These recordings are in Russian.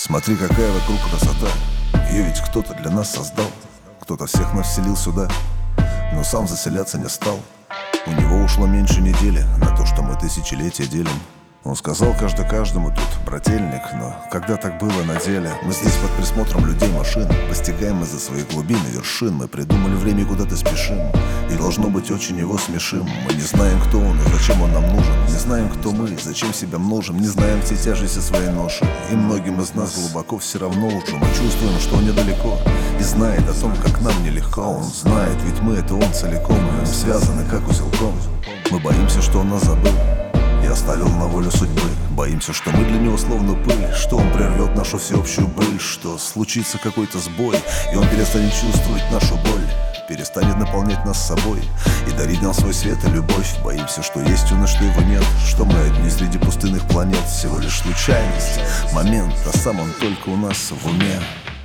Смотри, какая вокруг красота. Ее ведь кто-то для нас создал. Кто-то всех нас вселил сюда, но сам заселяться не стал. У него ушло меньше недели на то, что мы тысячелетия делим. Он сказал каждому тут брательник, но когда так было на деле? Мы здесь под присмотром людей, машин, постигаем из-за своих глубин и вершин. Мы придумали время, куда-то спешим, и должно быть очень его смешим. Мы не знаем, кто он и зачем он нам нужен. Не знаем, кто мы и зачем себя множим. Не знаем все тяжести своей ноши, и многим из нас глубоко все равно уже. Мы чувствуем, что он недалеко и знает о том, как нам нелегко. Он знает, ведь мы — это он целиком, и связаны как узелком. Мы боимся, что он нас забыл и оставил на волю судьбы. Боимся, что мы для него словно пыль, что он прервет нашу всеобщую быль, что случится какой-то сбой, и он перестанет чувствовать нашу боль, перестанет наполнять нас собой и дарить нам свой свет и любовь. Боимся, что есть он и что его нет, что мы одни среди пустынных планет. Всего лишь случайность, момент, а сам он только у нас в уме.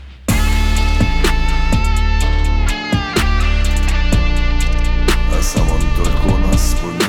А сам он только у нас в уме.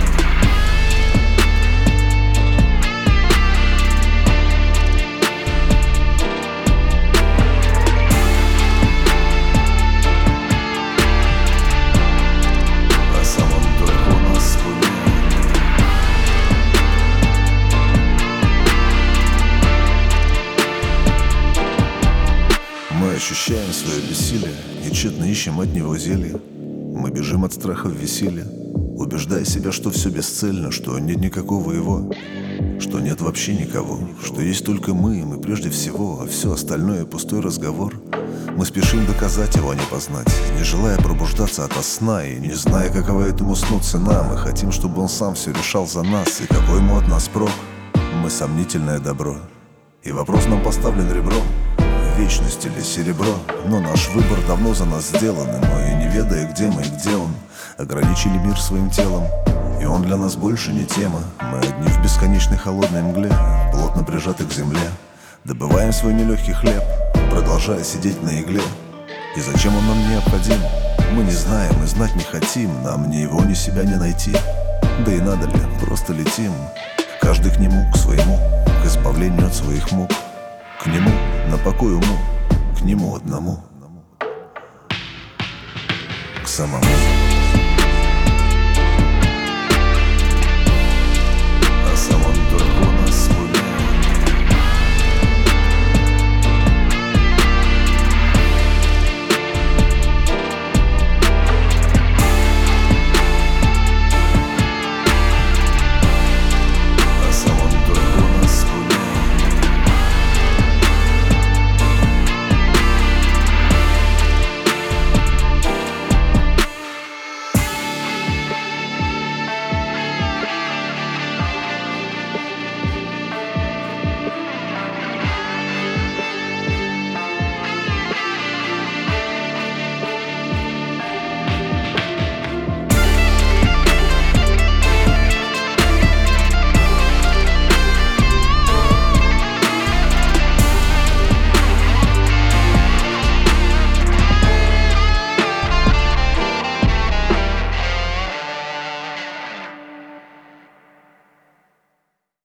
Мы ощущаем свое бессилие и тщетно ищем от него зелья. Мы бежим от страха в веселье, убеждая себя, что все бесцельно, что нет никакого его, что нет вообще никого, что есть только мы, и мы прежде всего, а все остальное пустой разговор. Мы спешим доказать его, а не познать, не желая пробуждаться ото сна и не зная, какова этому сну цена. Мы хотим, чтобы он сам все решал за нас, и какой ему от нас прок. Мы сомнительное добро, и вопрос нам поставлен ребром: вечность или серебро. Но наш выбор давно за нас сделан, и мы, не ведая, где мы и где он, ограничили мир своим телом, и он для нас больше не тема. Мы одни в бесконечной холодной мгле, плотно прижаты к земле, добываем свой нелегкий хлеб, продолжая сидеть на игле. И зачем он нам необходим, мы не знаем и знать не хотим. Нам ни его, ни себя не найти, да и надо ли, просто летим. Каждый к нему, к своему, к избавлению от своих мук, к нему, на покой уму, к нему одному, к самому.